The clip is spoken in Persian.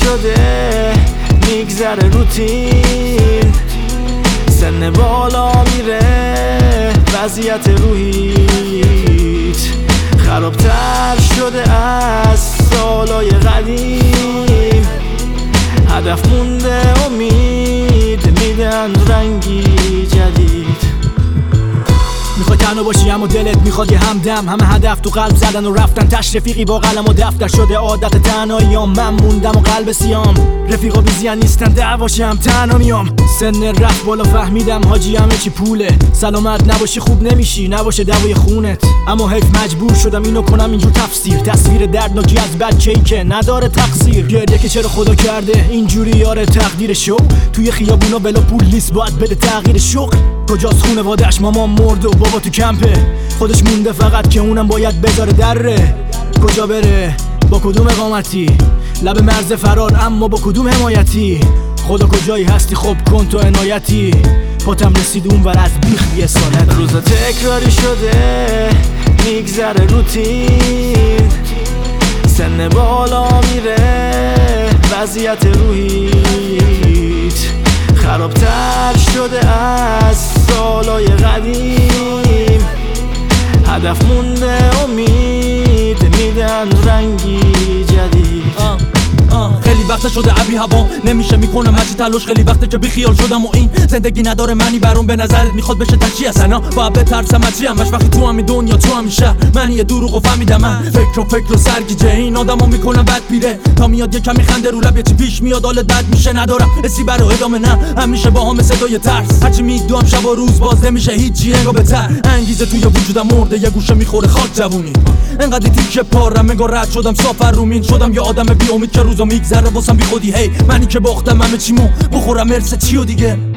شده میگذره روتین، سن بالا میره وضعیت روحیت خرابتر شده از سالای قدیم، هدف مونده امید میدن رنگی جدید. میخوای تنها باشی اما دلت میخواد یه همدم، همه هدف تو قلب زدن و رفتن، تش رفیقی با قلم و دفتر شده عادت تنهاییام، من موندم و قلب سیام، رفیقا بیزیان نیستن دعواشم تنها میام، سن رفت بالا فهمیدم حاجی همه چی پوله، سلامت نباشی خوب نمیشی نباشه دوای خونت، اما حیف مجبور شدم اینو کنم اینجور تفسیر، تصویر دردناکی از بچه‌ای که نداره تقصیر، گریه که چرا خدا کرده اینجوری یاره تقدیر شو، توی خیابونا بلا پول لیست باید بده تغییر شغل، کجاست خونواده‌اش مامان مرد و بابا تو کمپه، خودش مونده فقط که اونم باید بذاره دره، کجا بره با کدوم اقامتی، لب مرز فرار اما با کدوم حمایتی، خدا کجایی هستی خب کن تو عنایتی، پاتم رسید اون ور از بیخ یه سالت، روزا تکراری شده میگذره روتین، سن بالا میره وضعیت روحیت خرابتر شده از سالای قدیم، هدف مونده امید میدن رنگی جدید. خیلی وقت شده عبی هوا نمیشه میکنم هرچی تلاش، خیلی وقته که بیخیال شدم و این زندگی نداره معنی برام، به نظرت میخواد بشه تچی اصلا باید بترسم از چی همش وقتی تو همین دنیا تو همین شهر من یه دروغو فهمیدم، من فکر و سرگیجه این آدمو میکنم بد پیره، تا میاد یه کمی خنده رو لب یه چی پیش میاد حالت بد میشه، ندارم حسی برای ادامه نه همیشه با هم صدای ترس، هرچی میدوام شب و روز باز نمیشه هیچی انگار بهتر، انگیزه توی وجودم مرده یه گوشه میخوره خاک جوونی، انقدر تیکه پارم انگار رد شدم سافر رومین شدم یه آدم بی امید که روزا میگذره واسم بی خودی، هی منی که باختم همه چیمو بخورم مرس چی و دیگه